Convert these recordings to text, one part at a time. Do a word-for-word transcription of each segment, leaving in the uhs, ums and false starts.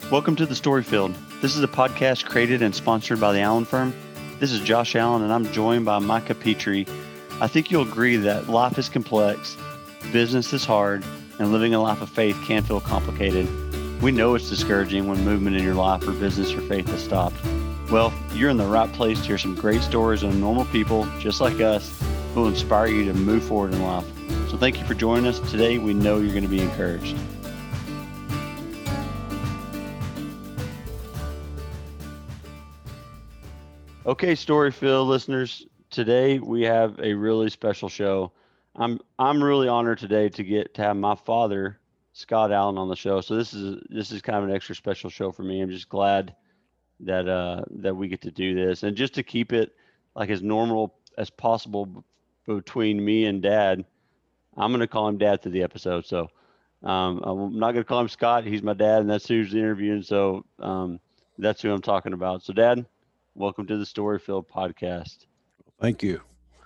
Welcome to the Storyfield. This is a podcast created and sponsored by the Allen Firm. This is Josh Allen, and I'm joined by Micah Petrie. I think you'll agree that life is complex, business is hard, and living a life of faith can feel complicated. We know it's discouraging when movement in your life or business or faith has stopped. Well, you're in the right place to hear some great stories of normal people just like us who will inspire you to move forward in life. So thank you for joining us today. We know you're going to be encouraged. Okay, Storyfield listeners, today we have a really special show. I'm I'm really honored today to get to have my father, Scott Allen, on the show. So this is this is kind of an extra special show for me. I'm just glad that uh, that we get to do this, and just to keep it like as normal as possible b- between me and Dad. I'm going to call him Dad through the episode. So um, I'm not going to call him Scott. He's my dad, and that's who's interviewing. So um, that's who I'm talking about. So, Dad, welcome to the Storyfield podcast. Thank you.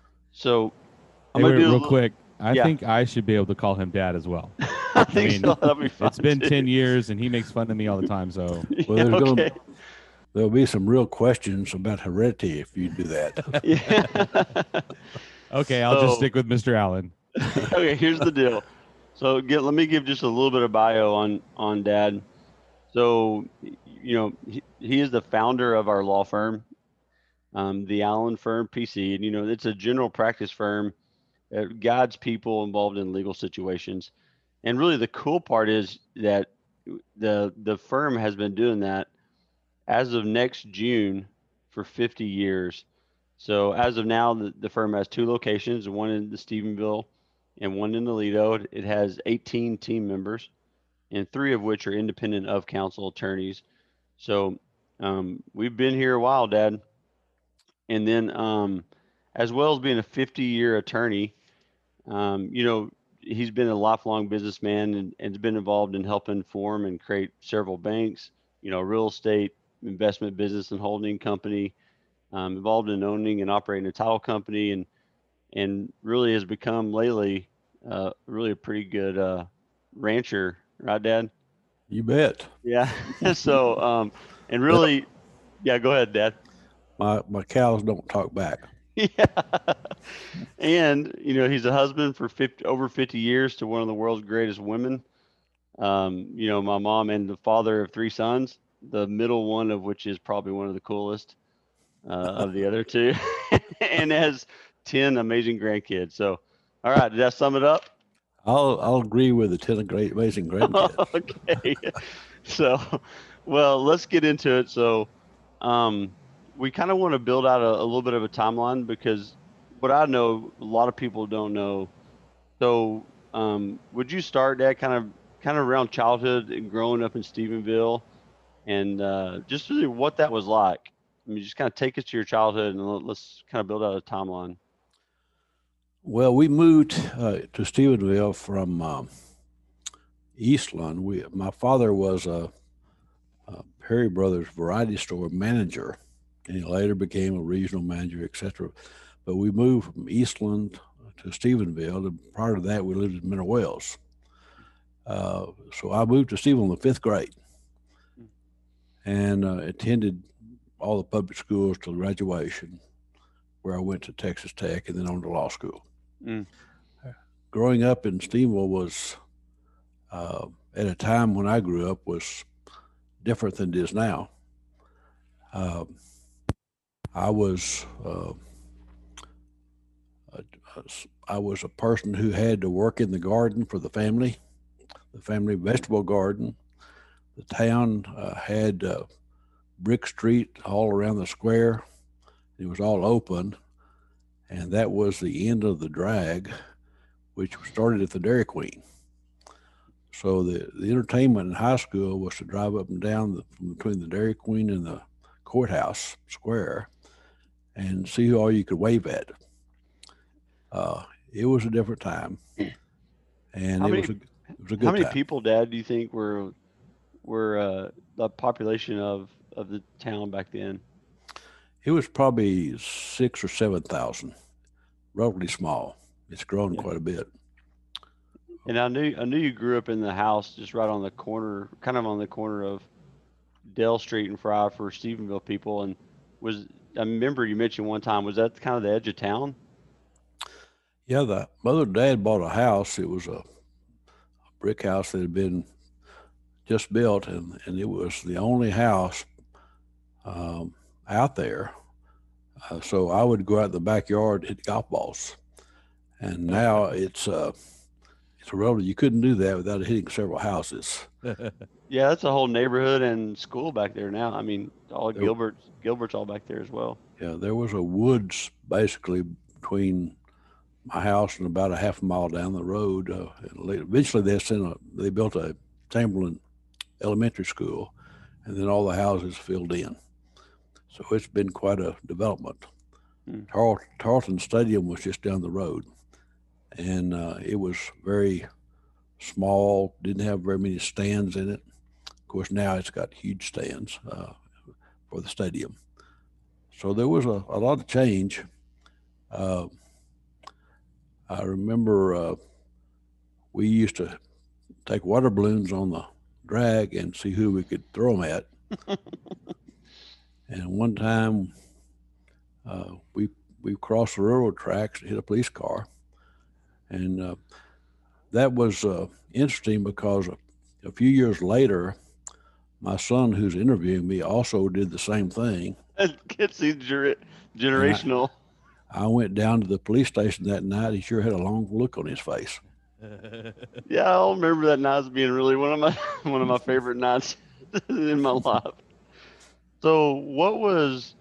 So I'm Hey, gonna wait, do a real little, quick. I yeah. think I should be able to call him Dad as well. I think mean, so. That'll be fun. It's been too. ten years, and he makes fun of me all the time. So Well, Yeah, there's okay. gonna there'll be some real questions about heredity if you do that. Yeah. okay, I'll just So- stick with Mister Allen. Okay, here's the deal. So get let me give just a little bit of bio on on Dad. So you know he, he is the founder of our law firm, um, the Allen Firm P C, and you know it's a general practice firm that guides people involved in legal situations. And really, the cool part is that the the firm has been doing that as of next June for fifty years. So as of now, the, the firm has two locations, one in the Stephenville and one in Toledo. It has eighteen team members, and three of which are independent of counsel attorneys. So um, we've been here a while, Dad. And then, um, as well as being a fifty-year attorney, um, you know, he's been a lifelong businessman and, and has been involved in helping form and create several banks, you know, real estate, investment business and holding company, um, involved in owning and operating a title company, and and really has become lately uh, really a pretty good uh, rancher, right, Dad? You bet. Yeah. so, um, and really, yeah, go ahead, Dad. My my cows don't talk back. Yeah. And, you know, he's a husband for fifty, over fifty years to one of the world's greatest women. Um, you know, my mom, and the father of three sons, the middle one of which is probably one of the coolest uh, of the other two, and has ten amazing grandkids. So, all right, did that sum it up? I'll I'll agree with the ten great amazing grandkids. Okay. So, well, let's get into it. So, um, we kind of want to build out a, a little bit of a timeline because what I know, a lot of people don't know. So, um, would you start that kind of kind of around childhood and growing up in Stephenville, and uh, just really what that was like? I mean, just kind of take us to your childhood and let- let's kind of build out a timeline. Well, we moved uh, to Stephenville from um, Eastland. We my father was a, a Perry Brothers variety store manager, and he later became a regional manager, et cetera. But we moved from Eastland to Stephenville, and prior to that, we lived in Mineral Wells. Uh, so I moved to Stephenville in the fifth grade and uh, attended all the public schools till graduation, where I went to Texas Tech and then on to law school. Mm. Growing up in Stephenville was, uh, at a time when I grew up, was different than it is now. Uh, I was uh, a, a, I was a person who had to work in the garden for the family, the family vegetable garden. The town uh, had uh, brick street all around the square. It was all open, and that was the end of the drag, which started at the Dairy Queen. So the, the entertainment in high school was to drive up and down the, from between the Dairy Queen and the courthouse square and see who all you could wave at. Uh, it was a different time, and How it many- was a it was a good How many time. people, Dad, do you think were were uh, the population of of the town back then? It was probably six or seven thousand, relatively small. It's grown Yeah. quite a bit. And I knew I knew you grew up in the house just right on the corner, kind of on the corner of Dale Street and Fry for Stephenville people. And was I remember you mentioned one time, was that kind of the edge of town? Yeah, the mother and dad bought a house. It was a brick house that had been just built, and, and it was the only house um, out there. Uh, so I would go out in the backyard and hit golf balls. And now it's uh, it's a road. You couldn't do that without hitting several houses. Yeah, that's a whole neighborhood and school back there now. I mean, all There- Gilbert, Gilbert's all back there as well. Yeah, there was a woods basically between my house and about a half a mile down the road. Uh, and later- eventually, they sent a, they built a Chamberlain Elementary School, and then all the houses filled in. So it's been quite a development. Hmm. Tarl- Tarleton Stadium was just down the road, and uh, it was very small, didn't have very many stands in it. Of course, now it's got huge stands uh, for the stadium. So there was a, a lot of change. Uh, I remember uh, we used to take water balloons on the drag and see who we could throw them at. And one time uh, we we crossed the railroad tracks and hit a police car. And uh, that was uh, interesting because a, a few years later, my son, who's interviewing me, also did the same thing. It's the ger- generational. I went down to the police station that night. He sure had a long look on his face. Yeah, I'll remember that night as being really one of my one of my favorite nights in my life. So what was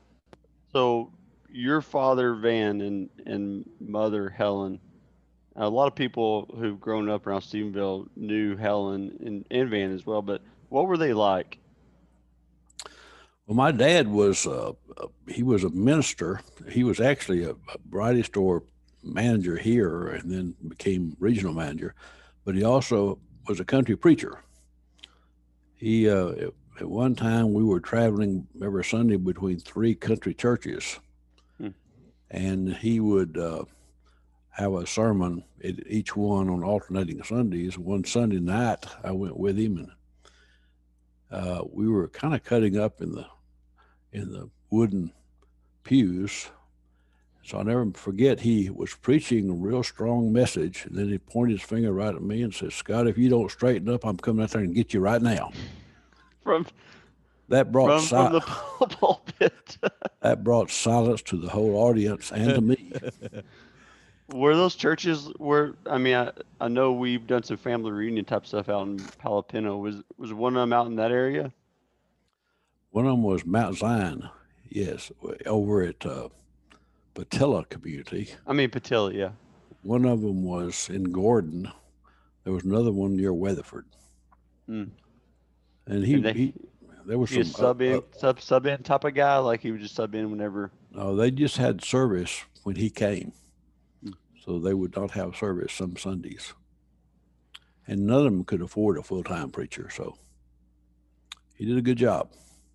so your father Van and and mother Helen? A lot of people who've grown up around Stephenville knew Helen and, and Van as well, but what were they like? Well, my dad was, uh, uh, he was a minister. He was actually a, a variety store manager here and then became regional manager, but he also was a country preacher. He, uh, at, at one time, we were traveling every Sunday between three country churches, Hmm. and he would uh, have a sermon at each one on alternating Sundays. One Sunday night, I went with him, and uh, we were kind of cutting up in the in the wooden pews. So I'll never forget, he was preaching a real strong message, and then he pointed his finger right at me and said, "Scott, if you don't straighten up, I'm coming out there and get you right now." From That brought from from si- the pul- pulpit. that brought silence to the whole audience and to me. Were those churches where I mean I, I know we've done some family reunion type stuff out in Palapino. Was was one of them out in that area? One of them was Mount Zion, yes, over at uh, Patilla community. I mean Patilla, yeah. One of them was in Gordon. There was another one near Weatherford. Hmm. And he, And they- he there was He some a sub uh, in uh, sub sub in type of guy, like he would just sub in whenever. no, they just had service when he came. Hmm. So they would not have service some Sundays. And none of them could afford a full-time preacher. So he did a good job.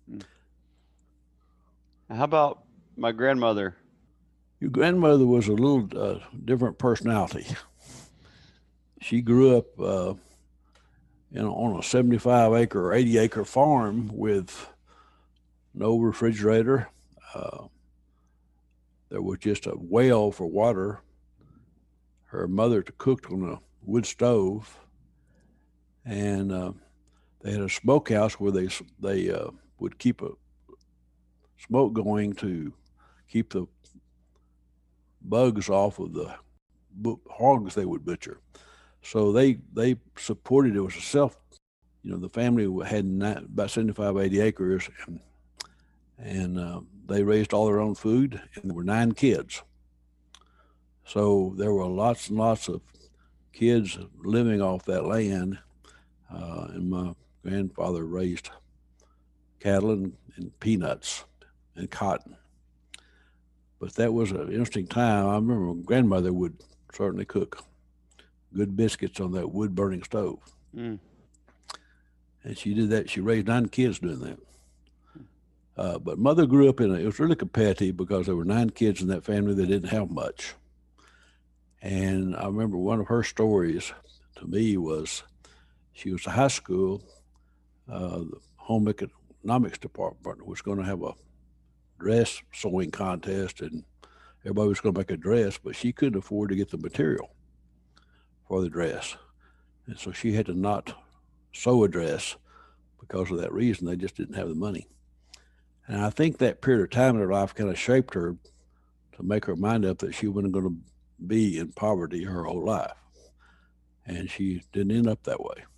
How about my grandmother? Your grandmother was a little uh, different personality. She grew up uh, you know, on a seventy-five acre or eighty acre farm with no refrigerator. Uh, there was just a well for water. Her mother cooked on a wood stove, and uh, they had a smokehouse where they they uh, would keep a smoke going to keep the bugs off of the bu- hogs they would butcher. So they they supported it was a self, you know, the family had nine, about seventy-five, eighty acres, and, and uh, they raised all their own food, and there were nine kids. So there were lots and lots of kids living off that land, uh, and my grandfather raised cattle and, and peanuts and cotton. But that was an interesting time. I remember my grandmother would certainly cook good biscuits on that wood burning stove. Mm. And she did that. She raised nine kids doing that. Uh, but mother grew up in a, it was really competitive because there were nine kids in that family that didn't have much. And I remember one of her stories to me was she was in high school. Uh, the home ec- economics department was going to have a dress sewing contest, and everybody was going to make a dress, but she couldn't afford to get the material for the dress. And so she had to not sew a dress because of that reason. They just didn't have the money. And I think that period of time in her life kind of shaped her to make her mind up that she wasn't going to be in poverty her whole life. And she didn't end up that way.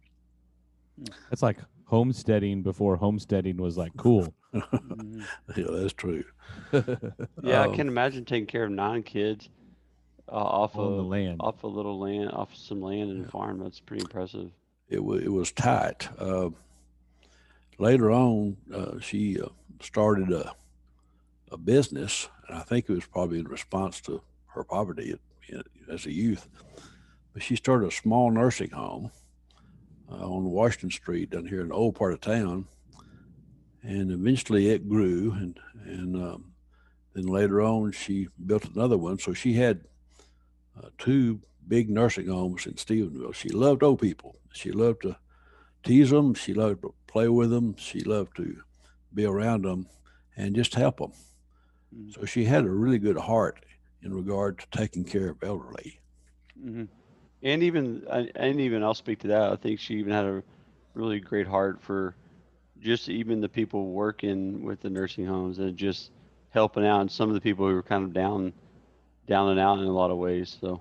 That's like homesteading before homesteading was like cool. Mhm. Yeah, that's true. Yeah, I Um, can imagine taking care of nine kids uh, off On the of land. off a little land, off some land and a farm. That's pretty impressive. it was it was tight. Uh, later on, uh, she uh, started a a business, and I think it was probably in response to her poverty at, you know, as a youth. But she started a small nursing home uh, on Washington Street down here in the old part of town, and eventually it grew, and and um, then later on she built another one. So she had uh, two big nursing homes in Stephenville. She loved old people. She loved to tease them. She loved to play with them. She loved to be around them and just help them. Mhm. So she had a really good heart in regard to taking care of elderly. Mhm. And even I- and even I'll speak to that. I think she even had a really great heart for just even the people working with the nursing homes and just helping out, and some of the people who were kind of down down and out in a lot of ways. So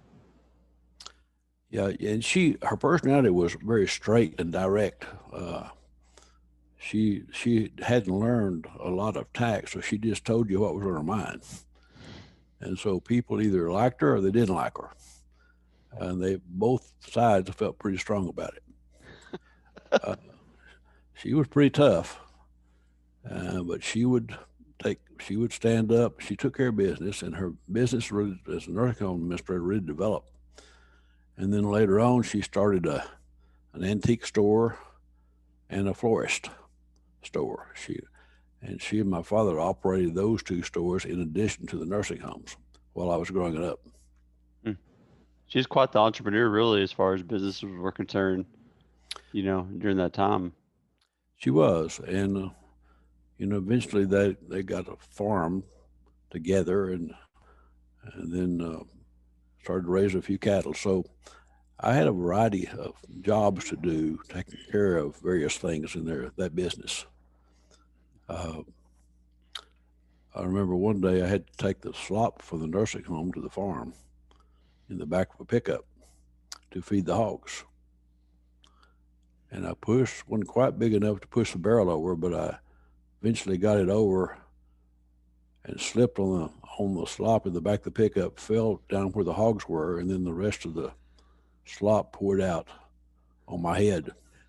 Yeah, and she her personality was very straight and direct. Uh, she she hadn't learned a lot of tact, so she just told you what was on her mind. And so people either liked her or they didn't like her, and they both sides felt pretty strong about it. Uh, she was pretty tough, uh, but she would take she would stand up. She took care of business, and her business really, as a nursing home administrator, really developed. And then later on, she started a an antique store and a florist store. She and she and my father operated those two stores in addition to the nursing homes while I was growing up. mm, she's quite the entrepreneur, really, as far as businesses were concerned. You know, during that time. She was, and uh, you know, eventually they they got a farm together, and and then uh, started raising a few cattle. So I had a variety of jobs to do, taking care of various things in their that business. Uh, I remember one day I had to take the slop from the nursing home to the farm in the back of a pickup to feed the hogs. And I pushed, wasn't quite big enough to push the barrel over, but I eventually got it over and slipped on the on the slop in the back of the pickup, fell down where the hogs were, and then the rest of the slop poured out on my head.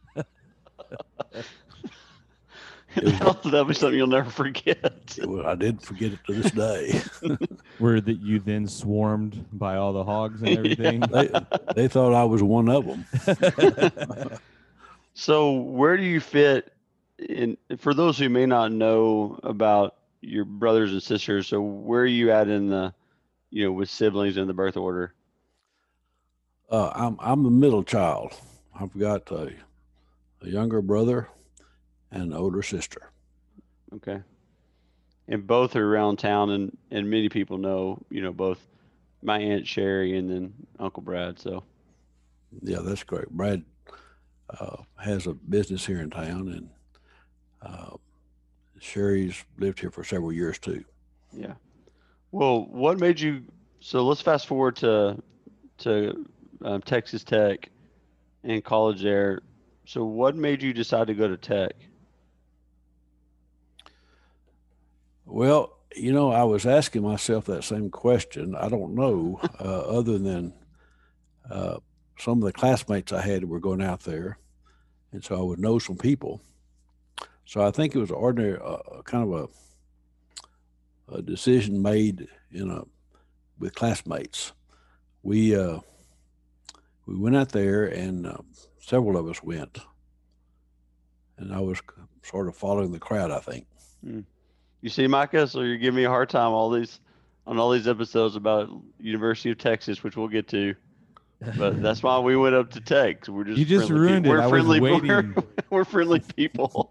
It was, That'll be something you'll never forget. it was, I didn't forget it to this day. Where that you then swarmed by all the hogs and everything. they, they thought I was one of them. So where do you fit in, for those who may not know about your brothers and sisters, so where are you at in the, you know, with siblings in the birth order? Uh, I'm I'm the middle child. I've got a, a younger brother and an older sister. Okay. And both are around town, and, and many people know, you know, both my Aunt Sherry and then Uncle Brad. So, Yeah, that's great. Brad uh, has a business here in town, and uh, Sherry's lived here for several years too. yeah. Well, what made you, so let's fast forward to, to um, Texas Tech and college there. So what made you decide to go to Tech? Well, you know, I was asking myself that same question. I don't know, uh, other than uh, some of the classmates I had were going out there, and so I would know some people. So I think it was ordinary, uh, kind of a, a decision made in a with classmates. We uh, we went out there, and uh, several of us went, and I was sort of following the crowd, I think. Mm. You see, Micah, so you're giving me a hard time all these on all these episodes about University of Texas, which we'll get to. But that's why we went up to Tech. We're just You just friendly ruined people. it. We're I was friendly. waiting. We're, we're friendly people.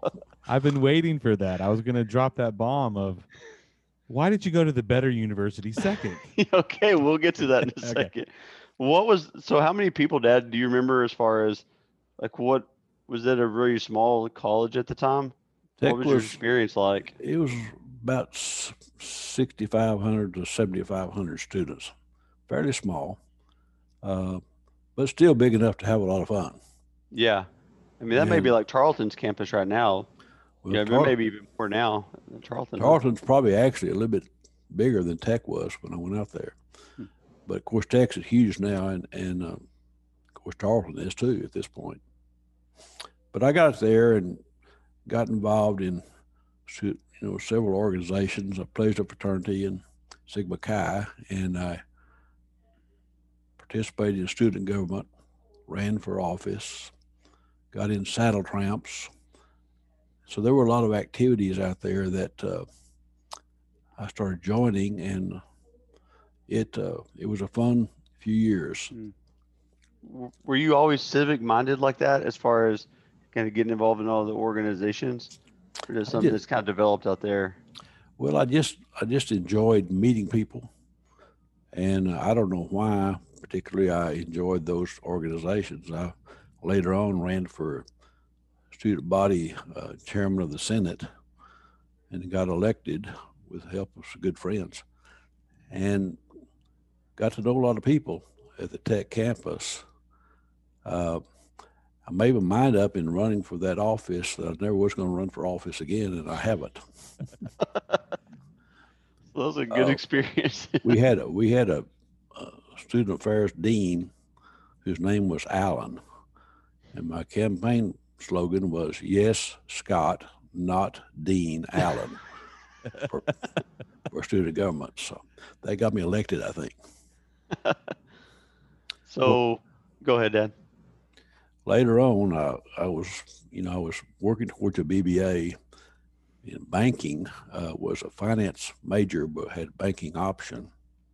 I've been waiting for that. I was going to drop that bomb of, why did you go to the better university second? Okay, we'll get to that in a Okay. second. What was so? How many people, Dad? Do you remember as far as like what was that a really small college at the time? Tech What was your was, experience like? it was about sixty-five hundred to seventy-five hundred students, fairly small, uh, but still big enough to have a lot of fun. Yeah, I mean that may be And like Tarleton's campus right now. well, Yeah, there Tar- may be even more now than Tarleton. huh? Tarleton's probably actually a little bit bigger than Tech was when I went out there. Hmm. But of course, Tech's is huge now, and and uh, of course Tarleton is too at this point. But I got there and got involved in you know several organizations. I pledged a fraternity in Sigma Chi, and I participated in student government, ran for office, got in saddle tramps. So there were a lot of activities out there that uh, I started joining, and it uh, it was a fun few years. W- Were you always civic minded like that, as far as kind of getting involved in all the organizations, or is it something did. that's kind of developed out there? Well, I just I just enjoyed meeting people, and uh, I don't know why particularly I enjoyed those organizations. I later on ran for student body uh, chairman of the Senate, and got elected with the help of some good friends, and got to know a lot of people at the Tech campus. Uh, I made my mind up in running for that office that I never was going to run for office again, and I haven't. So that was a good Uh, experience. we had a, we had a, a student affairs dean whose name was Allen, and my campaign slogan was "Yes, Scott, not Dean Allen," for, for student government. So they got me elected, I think. So go ahead, Dad. Later on, uh, I was, you know, I was working towards a B B A in banking. Uh, was a finance major, but had banking option.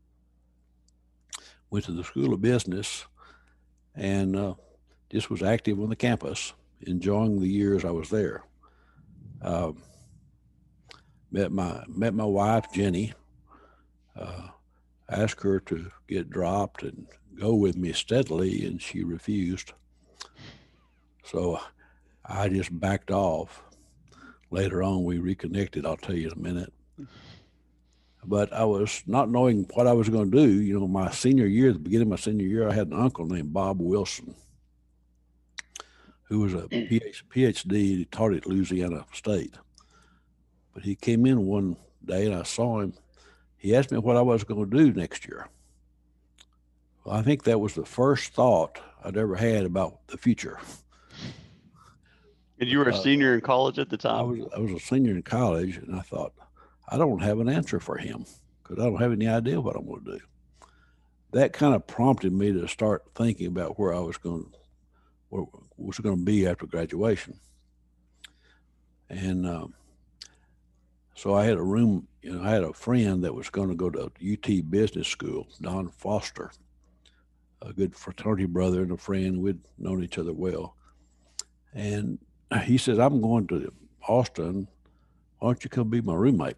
Went to the School of Business, and uh, just was active on the campus, enjoying the years I was there. Uh, met my met my wife Jenny. Uh, asked her to get dropped and go with me steadily, and she refused. So I just backed off. Later on, we reconnected. I'll tell you in a minute. But I was not knowing what I was going to do. You know, my senior year, at the beginning of my senior year, I had an uncle named Bob Wilson, who was a PhD. He taught at Louisiana State. But he came in one day, and I saw him. He asked me what I was going to do next year. Well, I think that was the first thought I'd ever had about the future. And you were a Uh, senior in college at the I time. was I was a senior in college, and I thought, I don't have an answer for him because I don't have any idea what I'm going to do. That kind of prompted me to start thinking about where I was going, what was going to be after graduation. And um, so I had a room, you know, I had a friend that was going to go to U T Business School, Don Foster, a good fraternity brother and a friend. We'd known each other well. And he says, I'm going to Austin. Why don't you come be my roommate?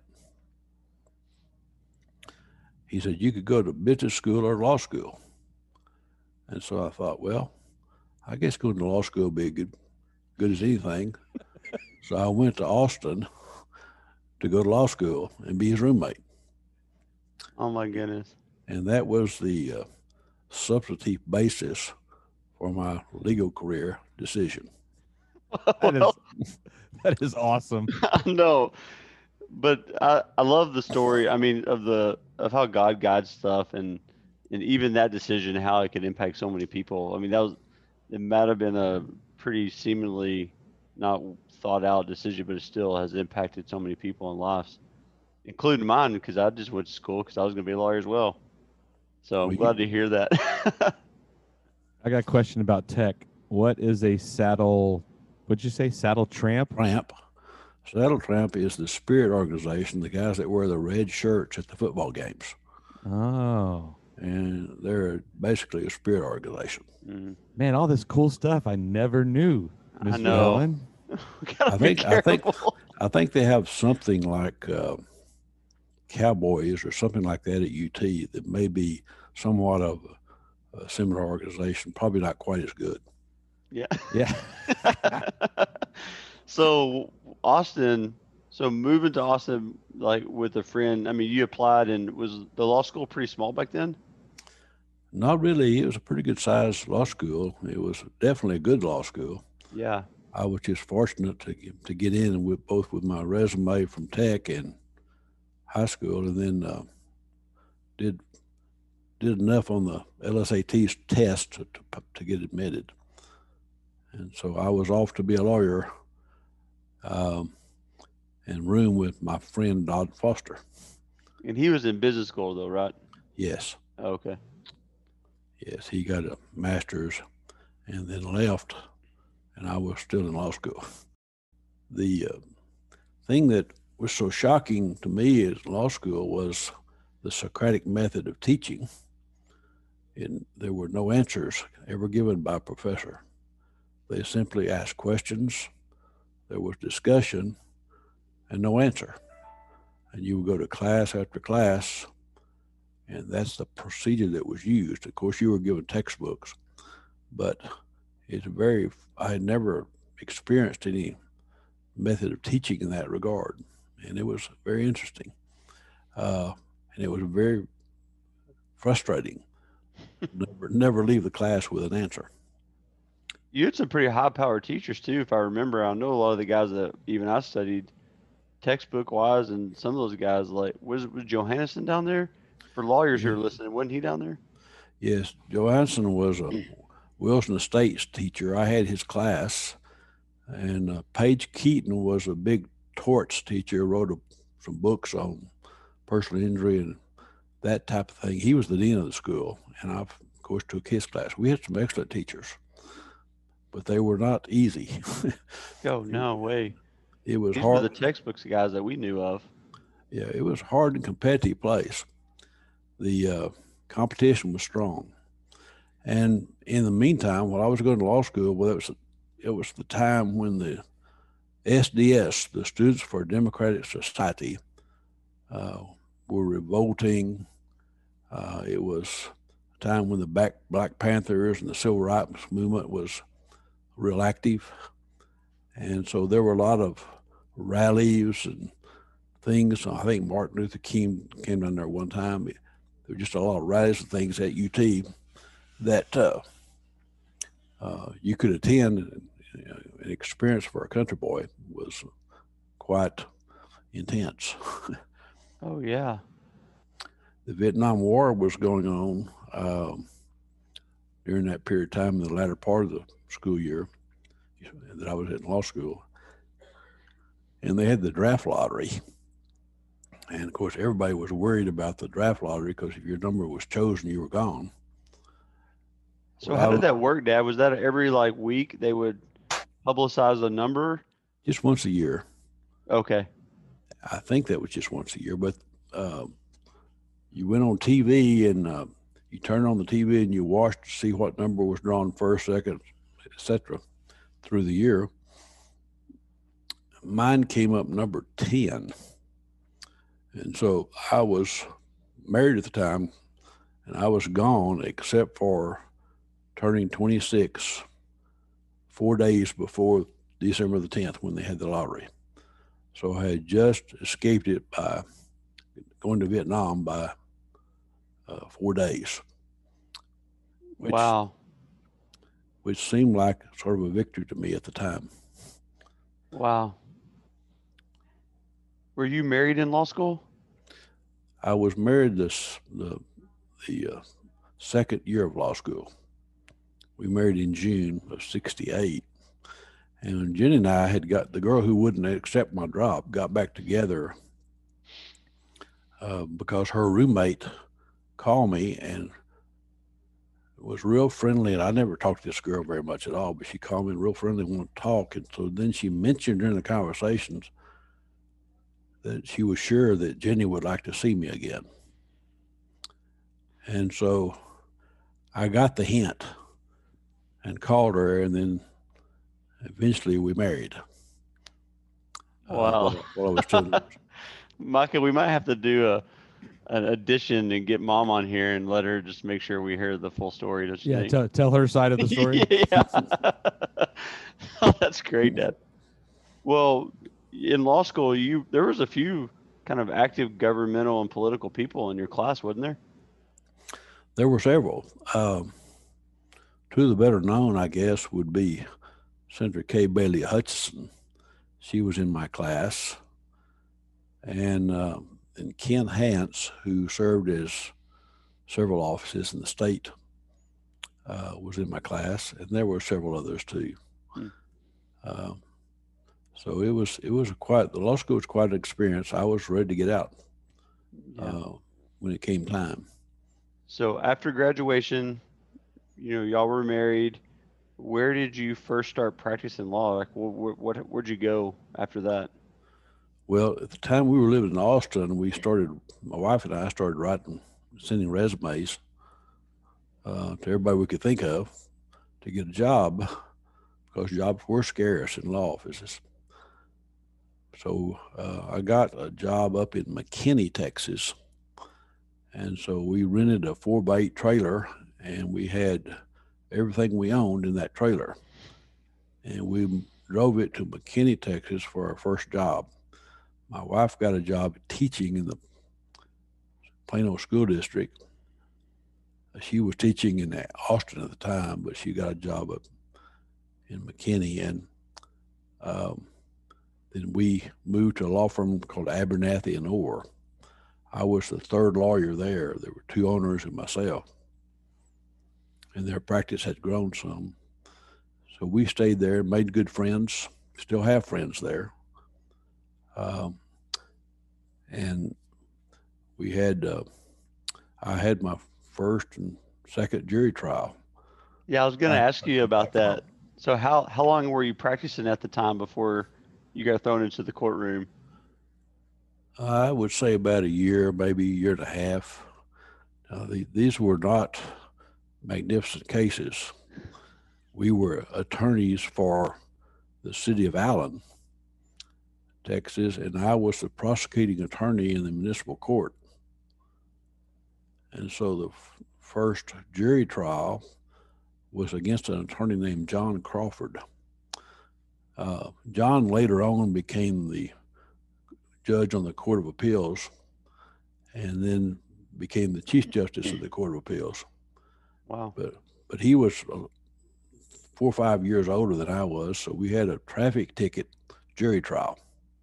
He said, you could go to business school or law school. And so I thought, well, I guess going to law school would be good, good as anything. So I went to Austin to go to law school and be his roommate. Oh my goodness. And that was the uh, substantive basis for my legal career decision. That is, that is awesome. I know, but I, I love the story. I mean, of the of how God guides stuff, and and even that decision, how it could impact so many people. I mean, that was it might have been a pretty seemingly not thought out decision, but it still has impacted so many people in lives, including mine, because I just went to school because I was going to be a lawyer as well. So I'm Well, you- glad to hear that. I got a question about tech. What is a saddle? What'd you say? Saddle tramp? Tramp. Saddle Tramp is the spirit organization, the guys that wear the red shirts at the football games. Oh, And they're basically a spirit organization. Mm. man, all this cool stuff I never knew. I Mister know. Allen. Gotta I be think I think careful. I think they have something like uh, Cowboys or something like that at U T that may be somewhat of a, a similar organization. Probably not quite as good. Yeah. Yeah. So Austin, so moving to Austin like with a friend, I mean, you applied and was the law school pretty small back then? Not really. It was a pretty good sized law school. It was definitely a good law school. Yeah. I was just fortunate to get, to get in with both with my resume from Tech and high school, and then uh, did did enough on the L S A T test to, to, to get admitted. And so I was off to be a lawyer, um, and room with my friend Dodd Foster. And he was in business school though, right? Yes, Okay. yes, he got a master's and then left, and I was still in law school. The uh, thing that was so shocking to me in law school was the Socratic method of teaching. And there were no answers ever given by a professor. They simply asked questions, there was discussion, and no answer. And you would go to class after class, and that's the procedure that was used. Of course, you were given textbooks, but it's very, I had never experienced any method of teaching in that regard. And it was very interesting. Uh, and it was very frustrating. never, never leave the class with an answer. You had some pretty high powered teachers too, if I remember. I know a lot of the guys that even I studied textbook wise, and some of those guys like was was Johannesson down there? For lawyers who Yeah. are listening, wasn't he down there? Yes, Johansson was a Wilson Estates teacher. I had his class, and uh, Paige Keaton was a big torts teacher. Wrote a, some books on personal injury and that type of thing. He was the dean of the school, and I, of course, took his class. We had some excellent teachers, but they were not easy. Oh no way. It was These were the hard. textbooks guys that we knew of. Yeah, it was a hard and competitive place. The uh, competition was strong. And in the meantime, while I was going to law school, well, it was it was the time when the S D S, the Students for a Democratic Society, uh, were revolting. Uh, it was a time when the Black, Black Panthers and the Civil Rights Movement was real active. And so there were a lot of rallies and things. I think Martin Luther King came down there one time. There were just a lot of rallies and things at U T that uh, uh, you could attend. An experience for a country boy was quite intense. Oh yeah. The Vietnam War was going on um, during that period of time in the latter part of the school year that I was in law school. And they had the draft lottery. And of course, everybody was worried about the draft lottery because if your number was chosen, you were gone. So Well, how I- did that work, Dad? Was that every like week they would publicize a number? Just once a year. Okay. I think that was just once a year, but uh, you went on T V and uh, you turned on the T V and you watched to see what number was drawn first, second, et cetera, through the year. Mine came up number ten. And so I was married at the time, and I was gone except for turning twenty-six, four days before December the tenth when they had the lottery. So I had just escaped it by going to Vietnam by uh, four days. Which, Wow. Which seemed like sort of a victory to me at the time. Wow. Were you married in law school? I was married this the the uh, second year of law school. We married in June of sixty-eight. And Jenny and I had got, the girl who wouldn't accept my drop got back together uh, because her roommate called me and was real friendly. And I never talked to this girl very much at all, but she called me real friendly, wanted to talk. And so then she mentioned during the conversations that she was sure that Jenny would like to see me again. And so I got the hint and called her, and then eventually we married. uh, Wow. while, while I was still. Micah, we might have to do a an addition and get mom on here and let her just make sure we hear the full story. Don't you Yeah, think? tell tell her side of the story. Yeah. Oh, that's great, Dad. Well, in law school, you there was a few kind of active governmental and political people in your class, wasn't there? There were several. Um, two of the better known, I guess, would be Senator Kay Bailey Hutchison. She was in my class. And, uh, and Ken Hance, who served as several offices in the state, uh, was in my class. And there were several others too. Hmm. Uh, so it was it was a quite the law school was quite an experience. I was ready to get out Yeah. uh, when it came time. So after graduation, you know, y'all were married. Where did you first start practicing law? Like, what, what, where'd you go after that? Well, at the time we were living in Austin, we started. My wife and I started writing, sending resumes uh, to everybody we could think of to get a job, because jobs were scarce in law offices. So uh, I got a job up in McKinney, Texas. And so we rented a four by eight trailer, and we had everything we owned in that trailer. And we drove it to McKinney, Texas for our first job. My wife got a job teaching in the Plano School District. She was teaching in Austin at the time, but she got a job up in McKinney. And um, then we moved to a law firm called Abernathy and Orr. I was the third lawyer there. There were two owners and myself. And their practice had grown some. So we stayed there, made good friends, still have friends there. Um, and we had, uh, I had my first and second jury trial. Yeah, I was going to Uh, ask you about that. So how, how long were you practicing at the time before you got thrown into the courtroom? I would say about a year, maybe a year and a half. Uh, the, these were not magnificent cases. We were attorneys for the city of Allen, Texas, and I was the prosecuting attorney in the municipal court. And so the f- first jury trial was against an attorney named John Crawford. Uh, John later on became the judge on the Court of Appeals, and then became the Chief Justice of the Court of Appeals. Wow. But but he was four or five years older than I was, so we had a traffic ticket jury trial.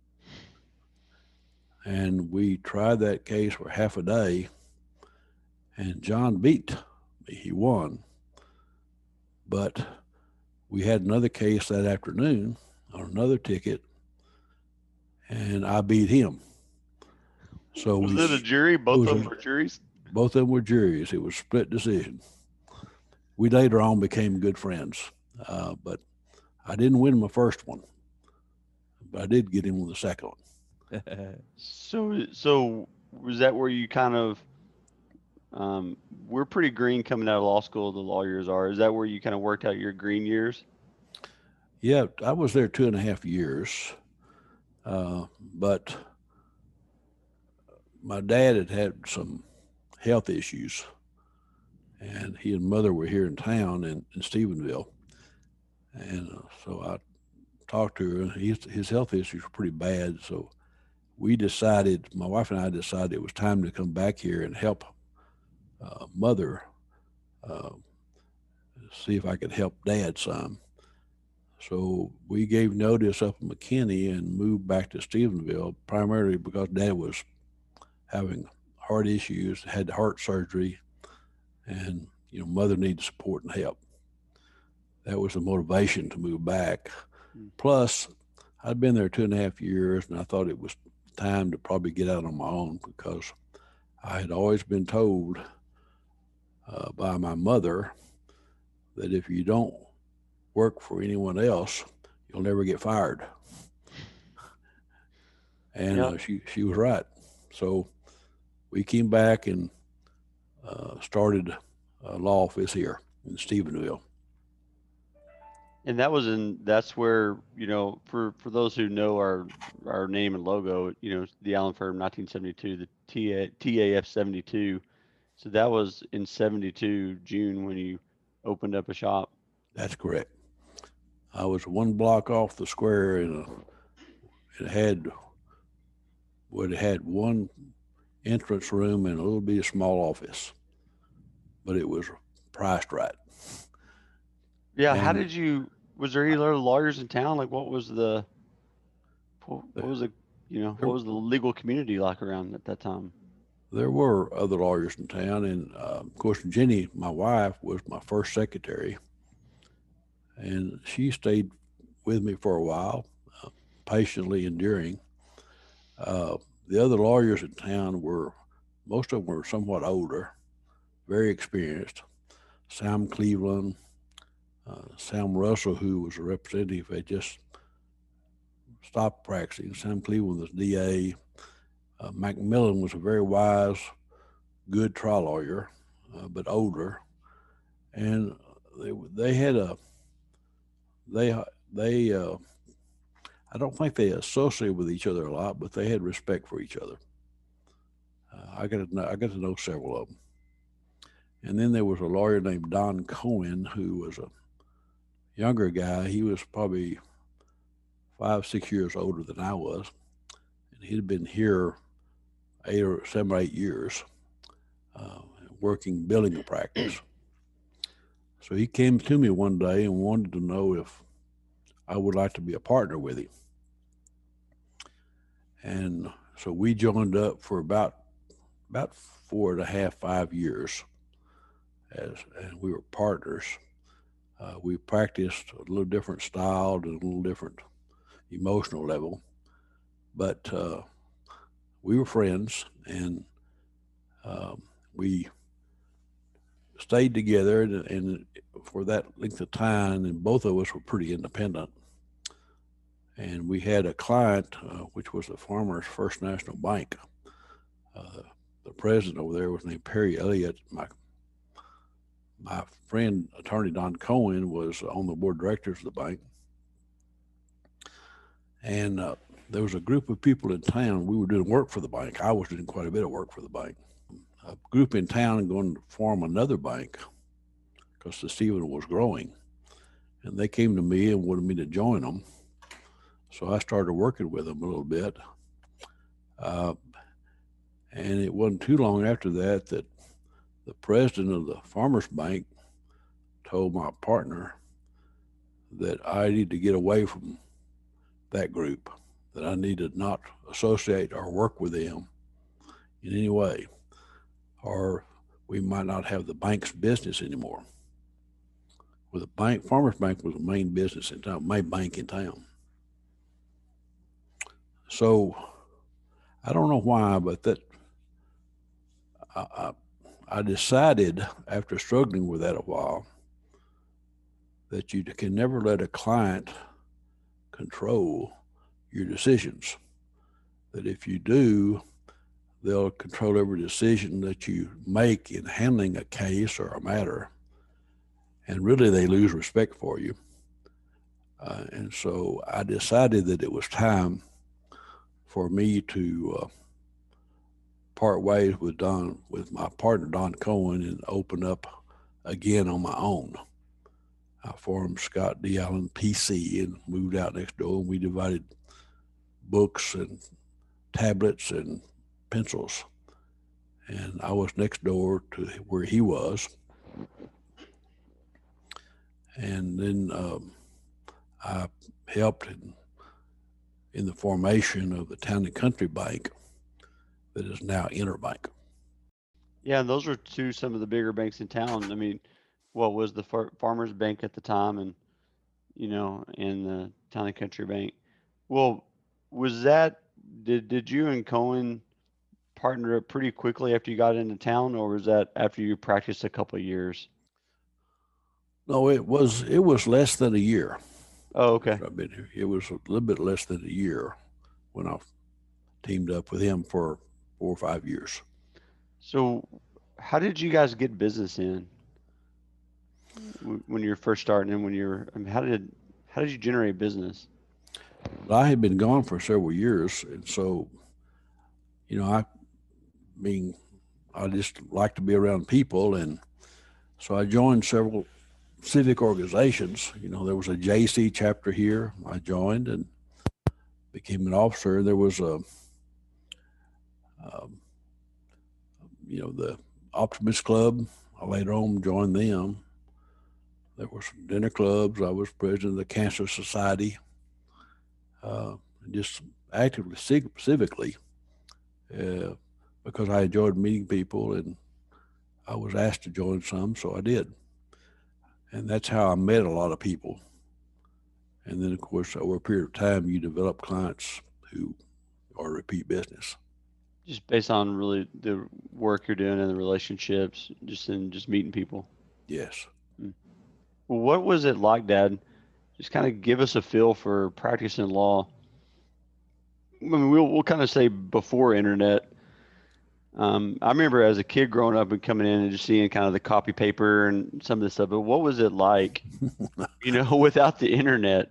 And we tried that case for half a day, and John beat me. He won. But we had another case that afternoon on another ticket, and I beat him. So Was we, it a jury? Both was of them a- were juries? both of them were juries. It was split decision. We later on became good friends, uh, but I didn't win my first one, but I did get him on the second one. So, so was that where you kind of, um, we're pretty green coming out of law school, the lawyers are. Is that where you kind of worked out your green years? Yeah, I was there two and a half years, uh, but my dad had had some health issues, and he and mother were here in town in, in Stephenville. And uh, so I talked to her, and his, his health issues were pretty bad. So we decided, my wife and I decided it was time to come back here and help uh, mother, uh, see if I could help dad some. So we gave notice up in McKinney and moved back to Stephenville, primarily because dad was having heart issues, had heart surgery, and you know, mother needed support and help. That was the motivation to move back. Mm. Plus, I'd been there two and a half years, and I thought it was time to probably get out on my own, because I had always been told uh, by my mother that if you don't work for anyone else, you'll never get fired. And Yep. uh, she she was right. So we came back and uh, started a law office here in Stephenville. And that was in that's where, you know, for for those who know our our name and logo, you know, the Allen Firm nineteen seventy-two, the T A, T A F seventy-two. So that was in seventy-two June when you opened up a shop. That's correct. I was one block off the square, and it had well, it had one entrance room and a little bit of small office, but it was priced right. Yeah, how And did you was there any other lawyers in town? Like what was the what, what was the you know, what there, was the legal community like around at that time? there were other lawyers in town, and uh, of course, Jenny, my wife, was my first secretary, and she stayed with me for a while, uh, patiently enduring. Uh, the other lawyers in town were, most of them were somewhat older, very experienced. Sam Cleveland, uh, Sam Russell, who was a representative, had just stopped practicing. Sam Cleveland was D A. Uh, Macmillan was a very wise, good trial lawyer, uh, but older, and they they had a they they uh, I don't think they associated with each other a lot, but they had respect for each other. Uh, I got to know, I got to know several of them, and then there was a lawyer named Don Cohen who was a younger guy. He was probably five six years older than I was, and he'd been here eight or seven or eight years, uh, working billing practice. So he came to me one day and wanted to know if I would like to be a partner with him. And so we joined up for about about four and a half, five years, as and we were partners. Uh, we practiced a little different style and a little different emotional level, but uh, we were friends, and um, we stayed together, and, and for that length of time, and both of us were pretty independent. And we had a client, uh, which was the Farmers First National Bank. Uh, the president over there was named Perry Elliott. My my friend, attorney Don Cohen, was on the board of directors of the bank. And uh, there was a group of people in town. We were doing work for the bank. I was doing quite a bit of work for the bank. A group in town going to form another bank because the Stephen was growing. And they came to me and wanted me to join them. So I started working with them a little bit. Uh, and it wasn't too long after that that the president of the Farmers Bank told my partner that I need to get away from that group, that I need to not associate or work with them in any way, or we might not have the bank's business anymore. Well, the bank, Farmers Bank, was the main business in town, main bank in town. So I don't know why, but that I, I, I decided after struggling with that a while that you can never let a client control your decisions. That if you do, they'll control every decision that you make in handling a case or a matter, and really they lose respect for you. Uh, and so I decided that it was time for me to uh, part ways with Don, with my partner Don Cohen, and open up again on my own. I formed Scott D. Allen P C and moved out next door, and we divided books and tablets and pencils. And I was next door to where he was. And then um, I helped in, in the formation of the Town and Country Bank that is now Interbank. Yeah, and those were two some of the bigger banks in town. I mean, what was the Far- Farmers Bank at the time, and you know, and the Town and Country Bank. Well, was that did did you and Cohen partner up pretty quickly after you got into town, or was that after you practiced a couple of years? No, it was it was less than a year. Oh, okay. I've been here. It was a little bit less than a year when I teamed up with him for four or five years. So, how did you guys get business in? w- when you were first starting and when you're, I mean, how did, how did you generate business? But I had been gone for several years, and so, you know, I mean, I just like to be around people, and so I joined several civic organizations. You know, there was a J C chapter here. I joined and became an officer. There was a, um, you know, the Optimist Club. I later on joined them. There were some dinner clubs. I was president of the Cancer Society. Uh, just actively, civically, uh, because I enjoyed meeting people, and I was asked to join some, so I did. And that's how I met a lot of people. And then, of course, over a period of time, you develop clients who are repeat business. Just based on really the work you're doing and the relationships, just in just meeting people. Yes. Mm. Well, what was it like, Dad? Just kind of give us a feel for practicing law. I mean, we'll we'll kind of say before internet. Um, I remember as a kid growing up and coming in and just seeing kind of the copy paper and some of this stuff. But what was it like, you know, without the internet?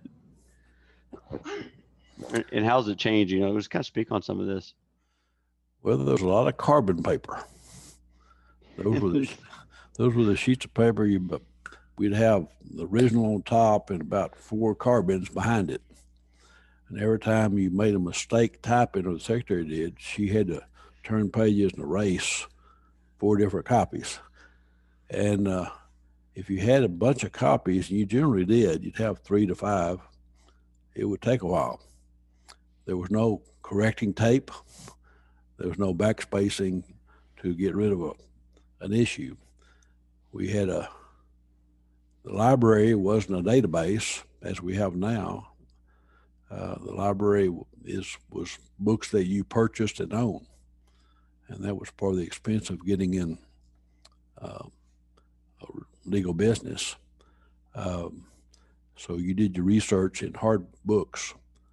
And how's it changed? You know, just kind of speak on some of this. Well, there was a lot of carbon paper. Those were the, those were the sheets of paper you. We'd have the original on top and about four carbons behind it. And every time you made a mistake typing, or the secretary did, she had to turn pages and erase four different copies. And uh, if you had a bunch of copies, and you generally did, you'd have three to five, it would take a while. There was no correcting tape. There was no backspacing to get rid of a, an issue. We had a, the library wasn't a database as we have now. Uh, the library is was books that you purchased and owned, and that was part of the expense of getting in uh, a legal business. Um, so you did your research in hard books,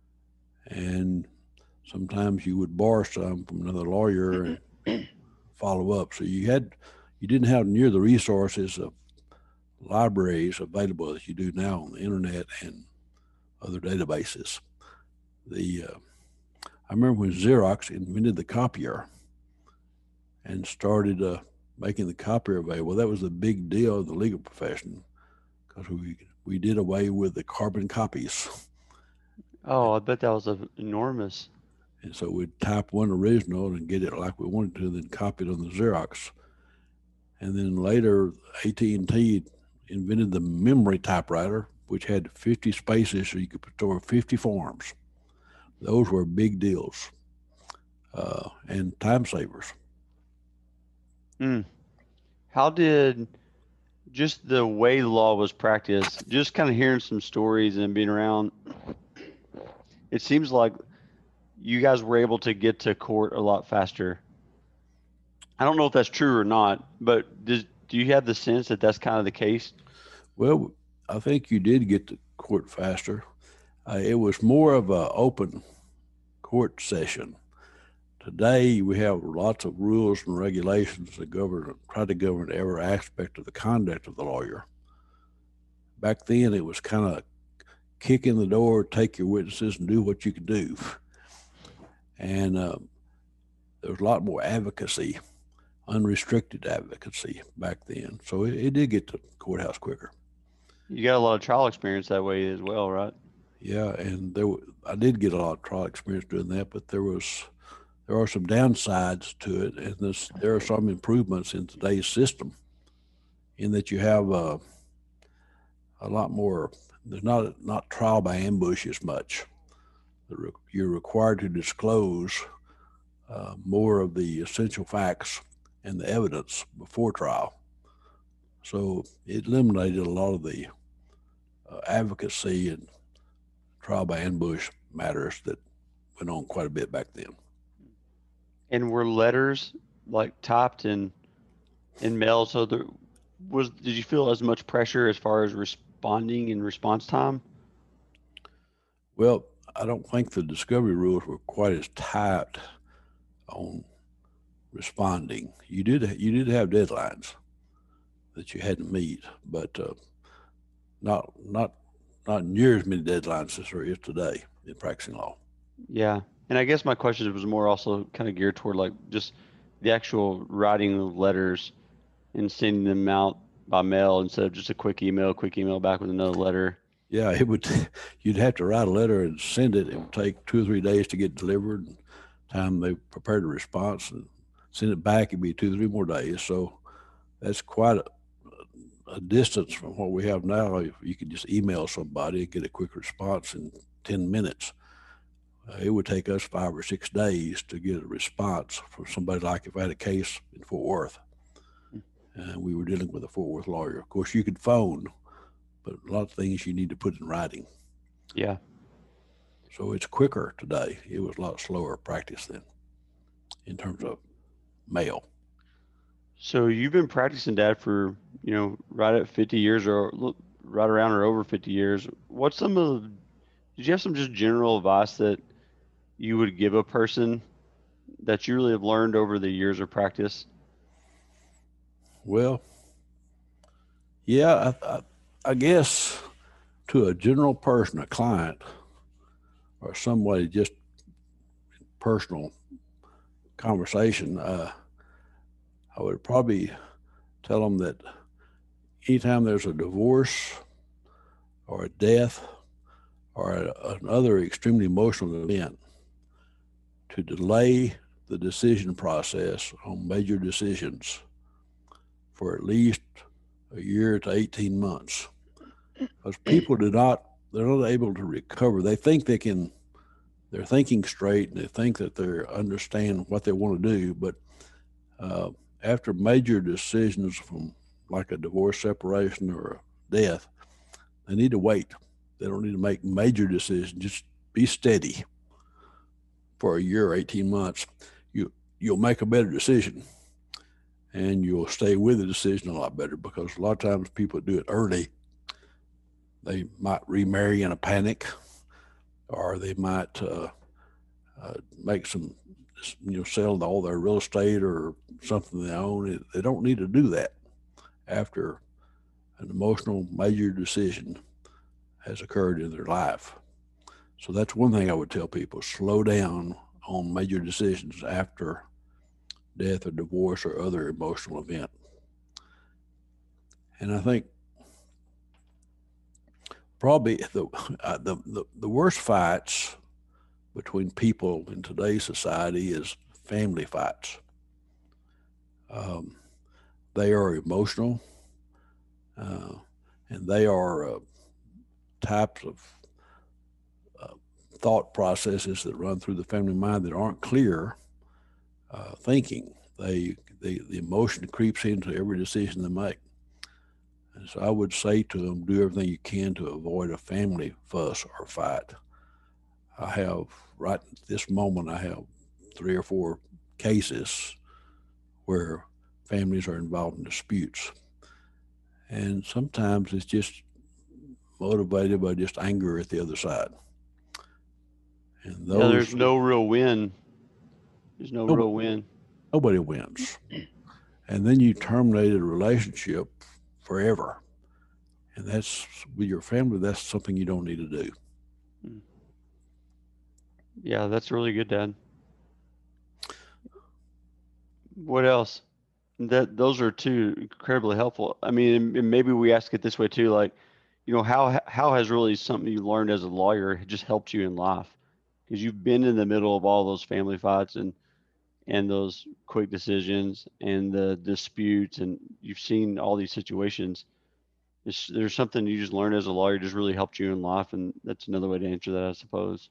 and sometimes you would borrow some from another lawyer and follow up. So you had you didn't have near the resources of libraries available as you do now on the internet and other databases. The uh, I remember when Xerox invented the copier and started uh, making the copier available. That was a big deal in the legal profession because we we did away with the carbon copies. Oh, I bet that was a, enormous. And so we'd type one original and get it like we wanted to, then copy it on the Xerox. And then later, A T and T invented the memory typewriter, which had fifty spaces so you could store fifty forms. Those were big deals uh, and time savers. Mm. How did just the way law was practiced, just kind of hearing some stories and being around, it seems like you guys were able to get to court a lot faster. I don't know if that's true or not, but does, do you have the sense that that's kind of the case? Well, I think you did get to court faster. Uh, it was more of an open court session. Today, we have lots of rules and regulations that govern, try to govern every aspect of the conduct of the lawyer. Back then, it was kind of kick in the door, take your witnesses, and do what you could do. And uh, there was a lot more advocacy, unrestricted advocacy back then. So it, it did get to the courthouse quicker. You got a lot of trial experience that way as well, right? Yeah, and there I did get a lot of trial experience doing that, but there was there are some downsides to it, and this, there are some improvements in today's system, in that you have uh, a lot more. There's not not trial by ambush as much. You're required to disclose uh, more of the essential facts and the evidence before trial. So it eliminated a lot of the uh, advocacy and trial by ambush matters that went on quite a bit back then. And were letters like typed in in mail? So there was. Did you feel as much pressure as far as responding and response time? Well, I don't think the discovery rules were quite as tight on responding. You did you did have deadlines. that you had to meet, but uh, not not not near as many deadlines as there is today in practicing law. Yeah. And I guess my question was more also kind of geared toward like just the actual writing of letters and sending them out by mail instead of just a quick email, quick email back with another letter. Yeah, it would. You'd have to write a letter and send it. It would take two or three days to get delivered. And time they prepared a response and send it back, it'd be two or three more days. So that's quite a, a distance from what we have now. You could just email somebody and get a quick response in ten minutes. Uh, it would take us five or six days to get a response from somebody, like if I had a case in Fort Worth and we were dealing with a Fort Worth lawyer. Of course, you could phone, but a lot of things you need to put in writing. Yeah. So it's quicker today. It was a lot slower practice then in terms of mail. So you've been practicing, Dad, for, you know, right at fifty years or look, right around or over fifty years. What's some of the, did you have some just general advice that you would give a person that you really have learned over the years of practice? Well, yeah, I, I, I guess to a general person, a client, or somebody just personal conversation, uh, I would probably tell them that anytime there's a divorce or a death or a, another extremely emotional event, to delay the decision process on major decisions for at least a year to eighteen months. Because people do not, they're not able to recover. They think they can, they're thinking straight and they think that they understand what they want to do, but uh, after major decisions from like a divorce, separation, or a death, they need to wait. They don't need to make major decisions. Just be steady for a year or eighteen months. You, you'll make a better decision and you'll stay with the decision a lot better, because a lot of times people do it early. They might remarry in a panic, or they might uh, uh, make some, you know, sell all their real estate or something they own. They don't need to do that after an emotional major decision has occurred in their life. So that's one thing I would tell people: slow down on major decisions after death or divorce or other emotional event. And I think probably the, uh, the, the, the worst fights between people in today's society is family fights. Um, they are emotional, uh, and they are uh, types of uh, thought processes that run through the family mind that aren't clear uh, thinking. They, they, the emotion creeps into every decision they make. And so I would say to them, do everything you can to avoid a family fuss or fight. I have, right at this moment, I have three or four cases where families are involved in disputes. And sometimes it's just motivated by just anger at the other side. And those, Yeah, there's no real win. There's no Nobody- real win. nobody wins. And then you terminate a relationship forever. And that's, with your family, that's something you don't need to do. Yeah, that's really good, Dad. What else? That those are two incredibly helpful. I mean, and- and maybe we ask it this way too, like, you know, how how has really something you learned as a lawyer just helped you in life? Because you've been in the middle of all those family fights and and those quick decisions and the disputes, and you've seen all these situations. Is there's something you just learned as a lawyer just really helped you in life, and that's another way to answer that, I suppose.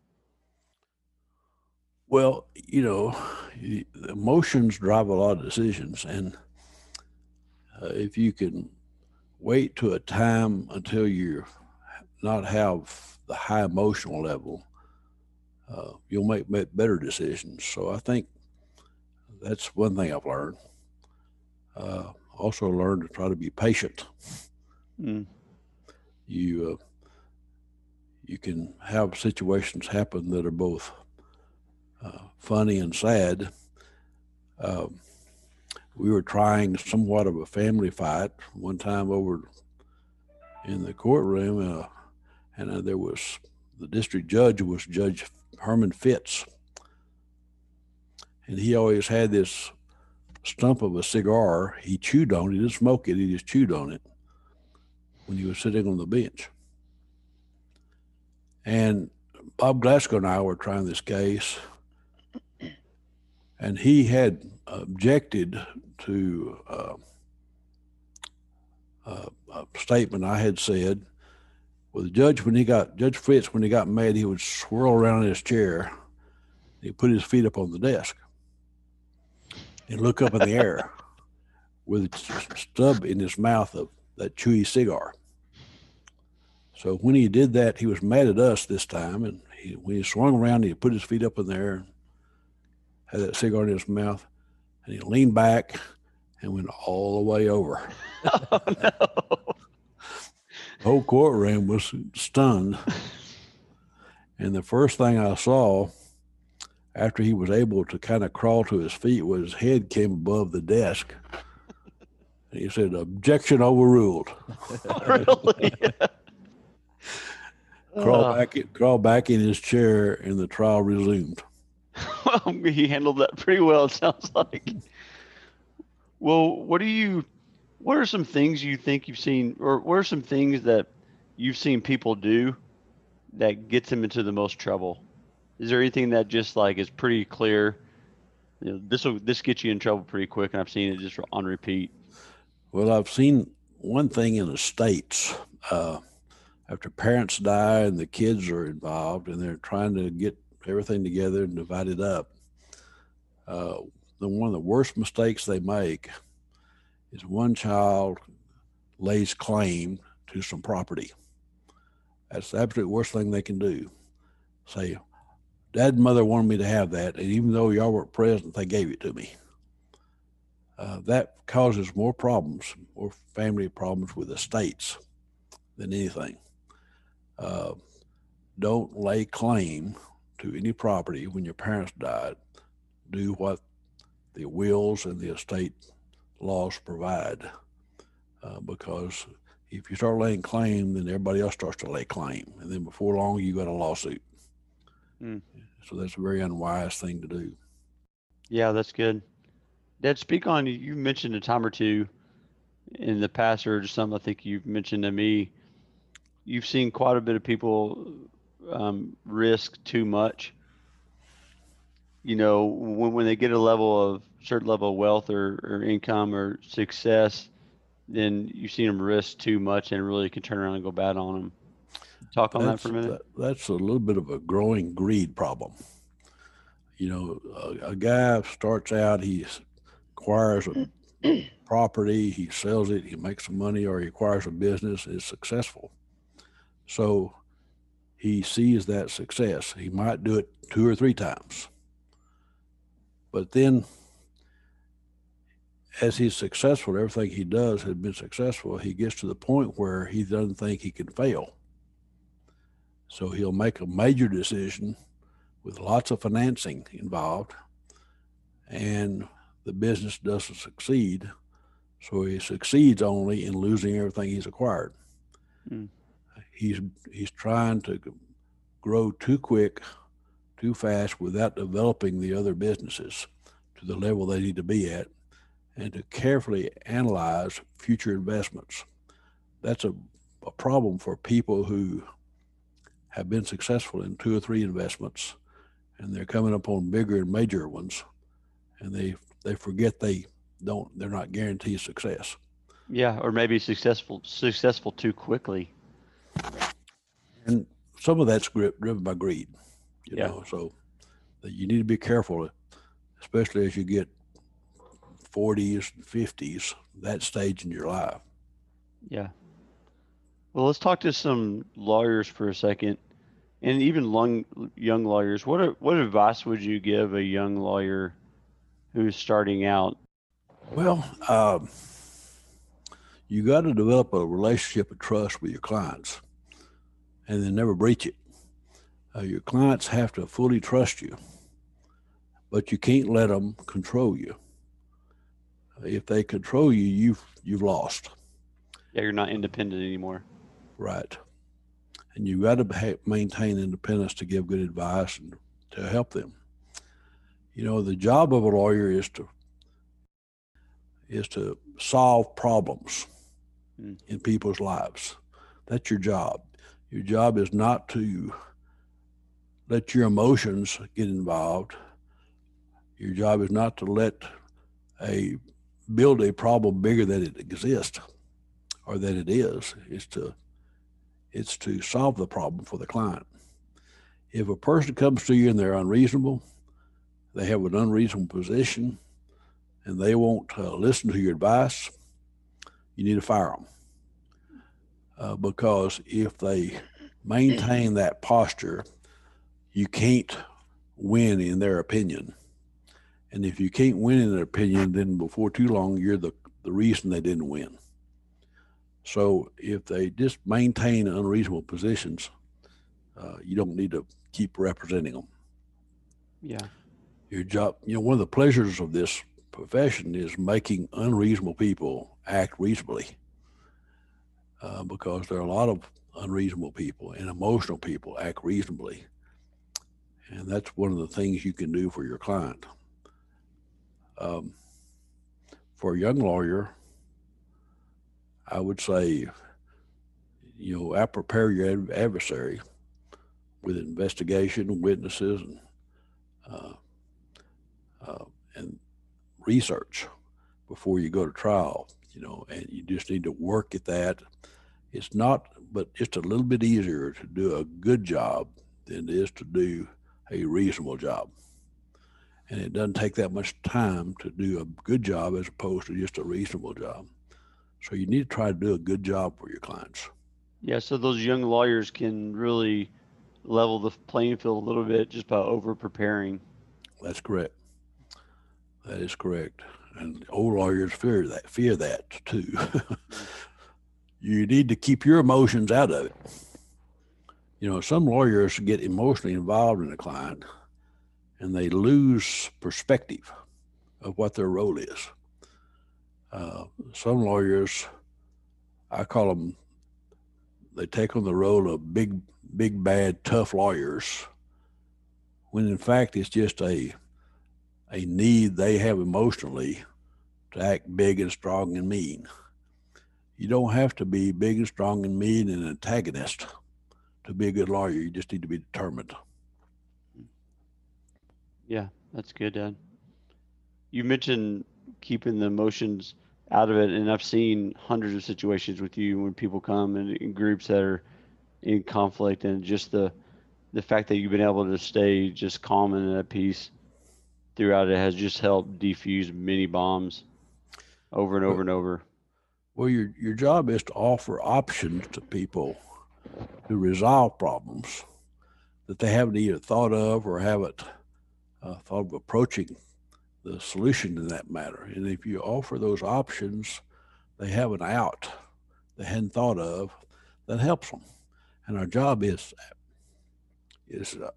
Well, you know, y- emotions drive a lot of decisions. And uh, if you can wait to a time until you not have the high emotional level, uh, you'll make, make better decisions. So I think that's one thing I've learned. Uh, also learned to try to be patient. Mm. You uh, you can have situations happen that are both uh, funny and sad. Um, we were trying somewhat of a family fight one time over in the courtroom, uh, and uh, there was the district judge was Judge Herman Fitz, and he always had this stump of a cigar. He chewed on it. He didn't smoke it. He just chewed on it when he was sitting on the bench. And Bob Glasgow and I were trying this case, and he had objected to uh, uh, a statement I had said. Well, the judge, when he got, Judge Fitz, when he got mad, he would swirl around in his chair. He put his feet up on the desk and look up in the air with a stub in his mouth of that chewy cigar. So when he did that, he was mad at us this time. And he, when he swung around, he put his feet up in the air, had that cigar in his mouth, and he leaned back and went all the way over. Oh, no. The whole courtroom was stunned. And the first thing I saw after he was able to kind of crawl to his feet was his head came above the desk. And he said, "Objection overruled." Really? Crawl Uh, back, crawl back in his chair, and the trial resumed. well, he handled that pretty well, it sounds like. Well, what do you, what are some things you think you've seen, or what are some things that you've seen people do that gets them into the most trouble? Is there anything that just like is pretty clear? You know, this will this gets you in trouble pretty quick, and I've seen it just on repeat. Well, I've seen one thing in the States. Uh, after parents die and the kids are involved and they're trying to get everything together and divide it up, uh, the one of the worst mistakes they make is one child lays claim to some property. That's the absolute worst thing they can do. Say, "Dad and Mother wanted me to have that, and even though y'all weren't present, they gave it to me." Uh, that causes more problems, more family problems with estates than anything. Uh, don't lay claim to any property when your parents died. Do what the wills and the estate laws provide, uh, because if you start laying claim, then everybody else starts to lay claim, and then before long you got a lawsuit. Mm. So that's a very unwise thing to do. Yeah, that's good. Dad, speak on, you mentioned a time or two in the past, or just something I think you've mentioned to me. You've seen quite a bit of people um, risk too much. You know, when, when they get a level of certain level of wealth or, or income or success, then you've seen them risk too much and really can turn around and go bad on them. Talk on that That's, for a minute. that, that's a little bit of a growing greed problem. You know, a, a guy starts out, he acquires a property, he sells it, he makes some money, or he acquires a business, is successful. So he sees that success. He might do it two or three times. But then as he's successful, everything he does has been successful, he gets to the point where he doesn't think he can fail. So he'll make a major decision with lots of financing involved, and the business doesn't succeed. So he succeeds only in losing everything he's acquired. Mm. He's he's trying to grow too quick, too fast, without developing the other businesses to the level they need to be at, and to carefully analyze future investments. That's a, a problem for people who have been successful in two or three investments, and they're coming up on bigger and major ones, and they they forget they don't they're not guaranteed success. Yeah, or maybe successful successful too quickly. And some of that's driven by greed, you yeah. know. So that you need to be careful, especially as you get forties, fifties, that stage in your life. Yeah. Well, let's talk to some lawyers for a second, and even long, young lawyers. What are, what advice would you give a young lawyer who's starting out? Well, um, you got to develop a relationship of trust with your clients, and then never breach it. Uh, your clients have to fully trust you, but you can't let them control you. If they control you, you've you've lost. Yeah, you're not independent anymore. Right. And you've got to ha- maintain independence to give good advice and to help them. You know, the job of a lawyer is to is to solve problems Mm. in people's lives. That's your job. Your job is not to let your emotions get involved. Your job is not to let a build a problem bigger than it exists or that it is. It's to it's to solve the problem for the client. If a person comes to you and they're unreasonable, they have an unreasonable position, and they won't uh, listen to your advice, you need to fire them. Uh, because if they maintain that posture, you can't win in their opinion. And if you can't win in their opinion, then before too long, you're the, the reason they didn't win. So if they just maintain unreasonable positions, uh, you don't need to keep representing them. Yeah. Your job, you know, one of the pleasures of this profession is making unreasonable people act reasonably, uh, because there are a lot of unreasonable people and emotional people act reasonably. And that's one of the things you can do for your client. Um, for a young lawyer, I would say, you know, I prepare your adversary with investigation, witnesses, and uh, uh, and research before you go to trial. You know, and you just need to work at that. It's not, but just a little bit easier to do a good job than it is to do a reasonable job. And it doesn't take that much time to do a good job as opposed to just a reasonable job. So you need to try to do a good job for your clients. Yeah, so those young lawyers can really level the playing field a little bit just by over preparing. That's correct. That is correct. And old lawyers fear that, fear that too. You need to keep your emotions out of it. You know, some lawyers get emotionally involved in a client and they lose perspective of what their role is. Uh, some lawyers, I call them, they take on the role of big, big, bad, tough lawyers, when in fact it's just a, a need they have emotionally to act big and strong and mean. You don't have to be big and strong and mean and an antagonist to be a good lawyer. You just need to be determined. Yeah, that's good, Dad. You mentioned keeping the emotions out of it, and I've seen hundreds of situations with you when people come in, in groups that are in conflict, and just the the fact that you've been able to stay just calm and at peace throughout it has just helped defuse many bombs over and over and over. Well, your, your job is to offer options to people to resolve problems that they haven't either thought of or haven't uh, thought of approaching the solution in that matter. And if you offer those options, they have an out they hadn't thought of that helps them. And our job is, is uh,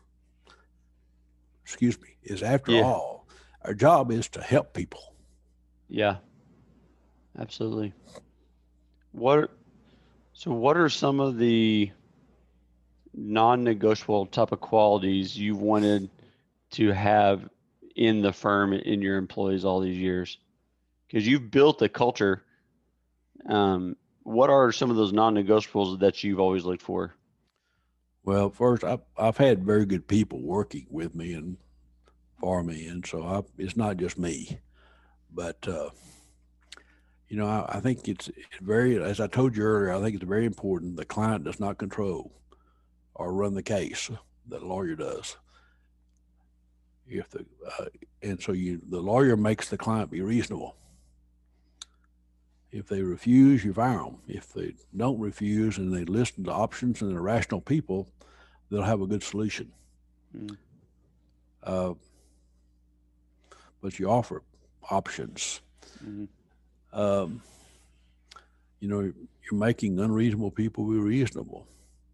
excuse me, is after Yeah. all, our job is to help people. Yeah, absolutely. What, so what are some of the non-negotiable type of qualities you've wanted to have in the firm in your employees all these years? Because you've built a culture. Um, what are some of those non-negotiables that you've always looked for? Well, first, I've, I've had very good people working with me and for me, and so I, it's not just me. But uh, you know, I, I think it's very, as I told you earlier, I think it's very important the client does not control or run the case. The lawyer does. If the uh, and so you, the lawyer makes the client be reasonable. If they refuse, you fire them. If they don't refuse and they listen to options and they're rational people, they'll have a good solution. Mm. Uh, but you offer options. Mm-hmm. Um, you know, you're making unreasonable people be reasonable.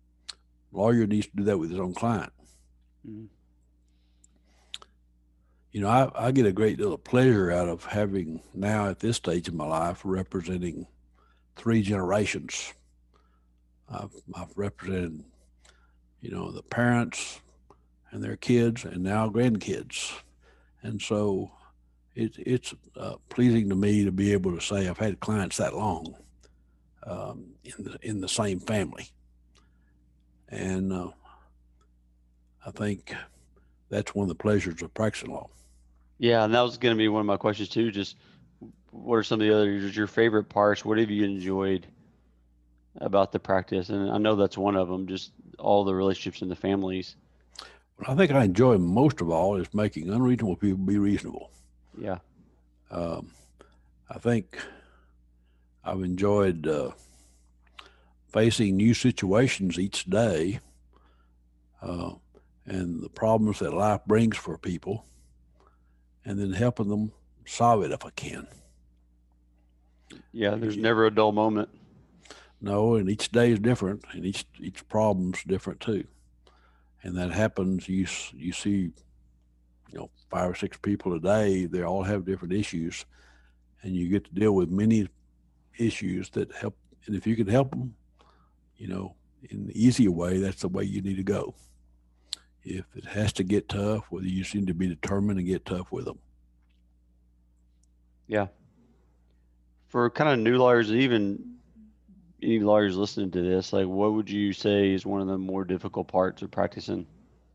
Lawyer needs to do that with his own client. Mm-hmm. you know, I, I get a great deal of pleasure out of having now at this stage of my life representing three generations. I've, I've represented, you know, the parents and their kids and now grandkids. And so it, it's uh, pleasing to me to be able to say I've had clients that long um, in the in the same family. And uh, I think that's one of the pleasures of practicing law. Yeah, and that was going to be one of my questions too. Just what are some of the other your favorite parts? What have you enjoyed about the practice? And I know that's one of them. Just all the relationships in the families. What I think I enjoy most of all is making unreasonable people be reasonable. Yeah. Um, I think I've enjoyed uh, facing new situations each day uh, and the problems that life brings for people, and then helping them solve it if I can. Yeah, there's never a dull moment. No, and each day is different, and each each problem's different too. And that happens. You you see, you know, five or six people a day. They all have different issues, and you get to deal with many issues that help. And if you can help them, you know, in the easier way, that's the way you need to go. If it has to get tough, whether you seem to be determined to get tough with them. Yeah. For kind of new lawyers, even any lawyers listening to this, like what would you say is one of the more difficult parts of practicing?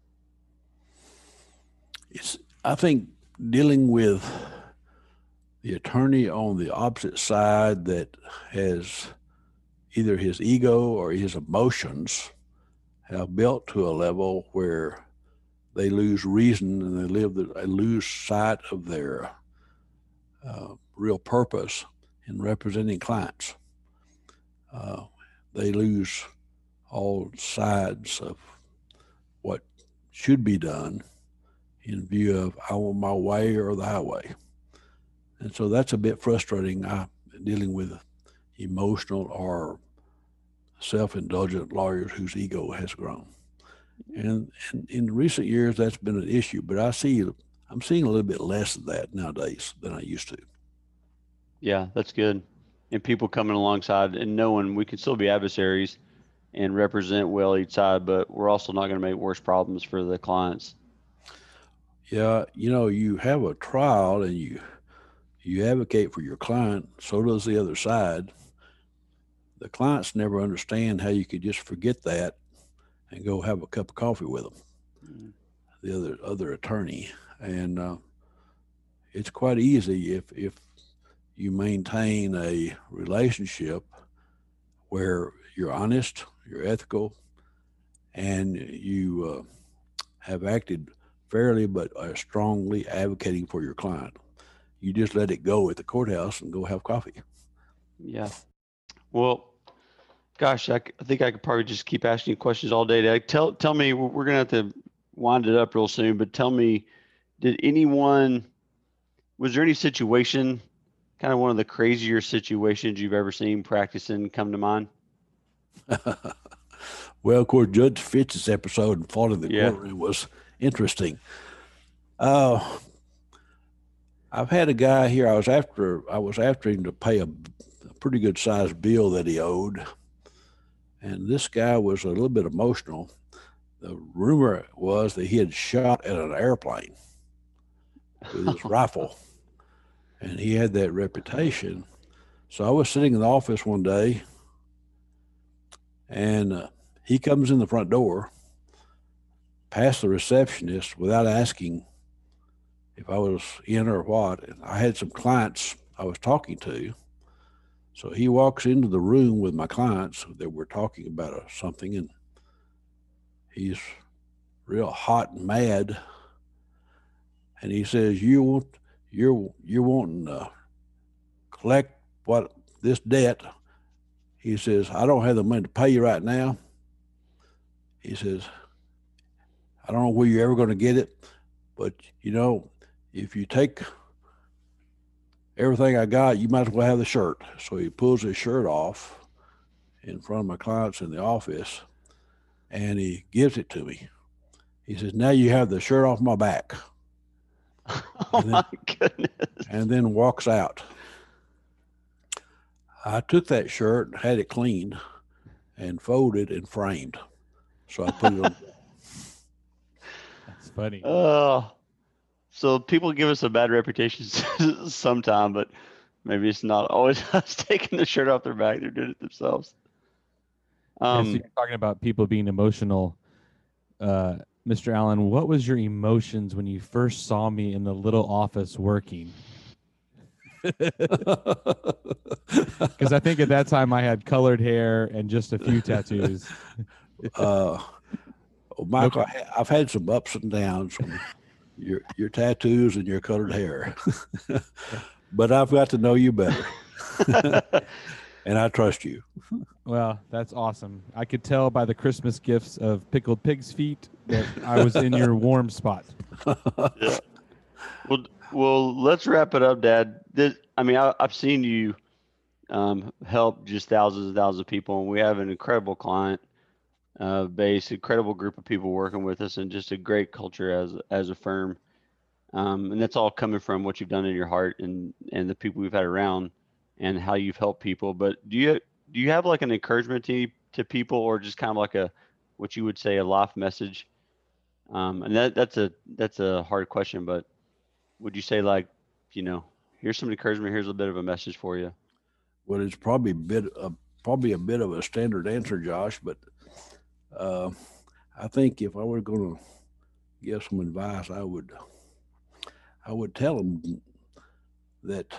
It's, I think, dealing with the attorney on the opposite side that has either his ego or his emotions have built to a level where they lose reason and they live the, they lose sight of their uh, real purpose in representing clients. Uh, they lose all sides of what should be done in view of I want my way or the highway. And so that's a bit frustrating, uh, dealing with emotional or self-indulgent lawyers whose ego has grown. And, and in recent years, that's been an issue, but I see, I'm seeing a little bit less of that nowadays than I used to. Yeah, that's good. And people coming alongside and knowing we can still be adversaries and represent well each side, but we're also not going to make worse problems for the clients. Yeah, you know, you have a trial and you you advocate for your client, so does the other side. The clients never understand how you could just forget that and go have a cup of coffee with them, mm-hmm. the other other attorney. And uh, it's quite easy if if you maintain a relationship where you're honest, you're ethical, and you uh, have acted fairly but are strongly advocating for your client. You just let it go at the courthouse and go have coffee. Yeah. Well, gosh, I, I think I could probably just keep asking you questions all day. Like, tell tell me, we're going to have to wind it up real soon, but tell me, did anyone, was there any situation, kind of one of the crazier situations you've ever seen practicing come to mind? Well, of course, Judge Fitz's episode in Fall in the yeah. Courtroom was interesting. Uh, I've had a guy here. I was after I was after him to pay a, a pretty good sized bill that he owed, and this guy was a little bit emotional. The rumor was that he had shot at an airplane with his rifle, and he had that reputation. So I was sitting in the office one day, and uh, he comes in the front door, past the receptionist without asking if I was in or what. And I had some clients I was talking to. So he walks into the room with my clients that were talking about uh, something, and he's real hot and mad. And he says, "You want you're you're wanting to collect what this debt?" He says, "I don't have the money to pay you right now." He says, "I don't know where you're ever going to get it, but you know, if you take everything I got, you might as well have the shirt." So he pulls his shirt off in front of my clients in the office, and he gives it to me. He says, "Now you have the shirt off my back." Oh then- my goodness. and then walks out. I took that shirt, had it cleaned, and folded and framed. So I put it on. That's funny. Oh, so people give us a bad reputation sometime, but maybe it's not always us taking the shirt off their back. They're doing it themselves. Yeah, so Um, you're talking about people being emotional. Uh, Mister Allen, what was your emotions when you first saw me in the little office working? Because I think at that time I had colored hair and just a few tattoos. uh, well, Michael, I ha- I've had some ups and downs with your your tattoos and your colored hair, but I've got to know you better, and I trust you. Well, that's awesome. I could tell by the Christmas gifts of pickled pig's feet that I was in your warm spot. yeah. Well, well, let's wrap it up, Dad. This, I mean, I, I've seen you um, help just thousands and thousands of people, and we have an incredible client uh, base, incredible group of people working with us, and just a great culture as as a firm. Um, and that's all coming from what you've done in your heart and and the people we've had around, and how you've helped people. But do you do you have like an encouragement to to people, or just kind of like a what you would say a life message? Um, and that that's a that's a hard question, but would you say like, you know, here's some encouragement, here's a bit of a message for you? Well, it's probably a bit, uh, probably a bit of a standard answer, Josh, but uh, I think if I were going to give some advice, I would, I would tell them that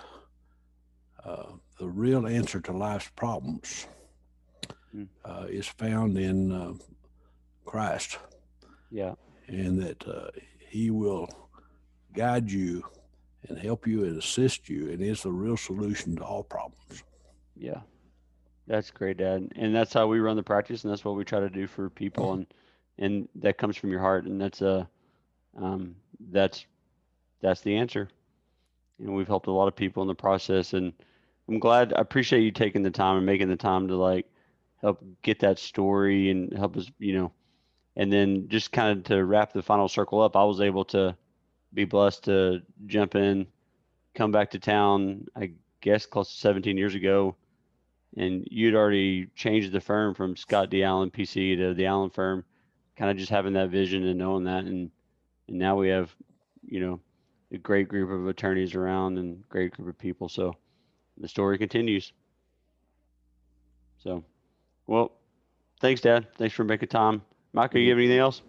uh, the real answer to life's problems Mm. uh, is found in uh, Christ, Yeah. and that uh, He will guide you and help you and assist you, and is the real solution to all problems. Yeah. That's great, Dad. And that's how we run the practice, and that's what we try to do for people, and and that comes from your heart, and that's a um that's that's the answer. And we've helped a lot of people in the process, and I'm glad, I appreciate you taking the time and making the time to like help get that story and help us, you know, and then just kind of to wrap the final circle up, I was able to be blessed to jump in, come back to town, I guess close to seventeen years ago. And you'd already changed the firm from Scott D. Allen P C to the Allen firm, kind of just having that vision and knowing that. And, and now we have, you know, a great group of attorneys around and great group of people. So the story continues. So, well, thanks, Dad. Thanks for making time. Micah, you have anything else?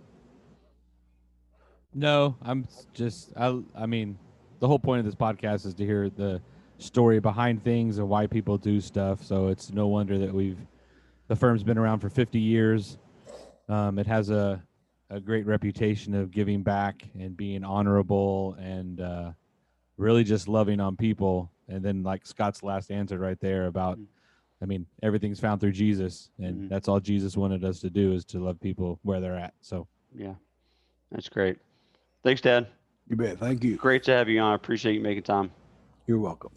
No, I'm just I I mean, the whole point of this podcast is to hear the story behind things and why people do stuff. So it's no wonder that we've the firm's been around for fifty years. Um, it has a a great reputation of giving back and being honorable and uh, really just loving on people. And then like Scott's last answer right there about, I mean, everything's found through Jesus, and Mhm. that's all Jesus wanted us to do, is to love people where they're at. So Yeah, that's great. Thanks, Dad. You bet. Thank you. Great to have you on. I appreciate you making time. You're welcome.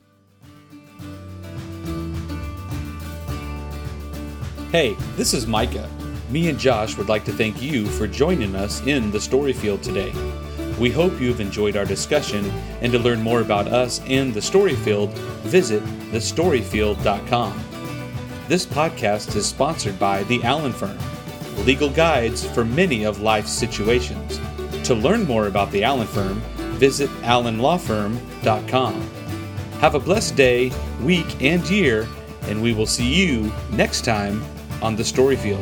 Hey, this is Micah. Me and Josh would like to thank you for joining us in the Storyfield today. We hope you've enjoyed our discussion, and to learn more about us and the Storyfield, visit the storyfield dot com. This podcast is sponsored by the Allen Firm, legal guides for many of life's situations. To learn more about the Allen Firm, visit allen law firm dot com. Have a blessed day, week, and year, and we will see you next time on the Storyfield.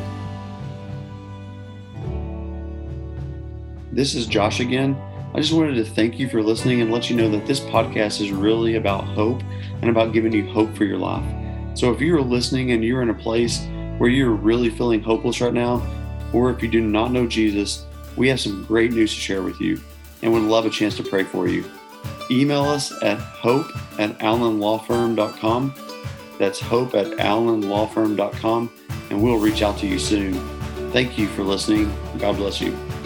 This is Josh again. I just wanted to thank you for listening and let you know that this podcast is really about hope and about giving you hope for your life. So if you're listening and you're in a place where you're really feeling hopeless right now, or if you do not know Jesus, we have some great news to share with you and would love a chance to pray for you. Email us at hope at allen law firm dot com. That's hope at allen law firm dot com, and we'll reach out to you soon. Thank you for listening. God bless you.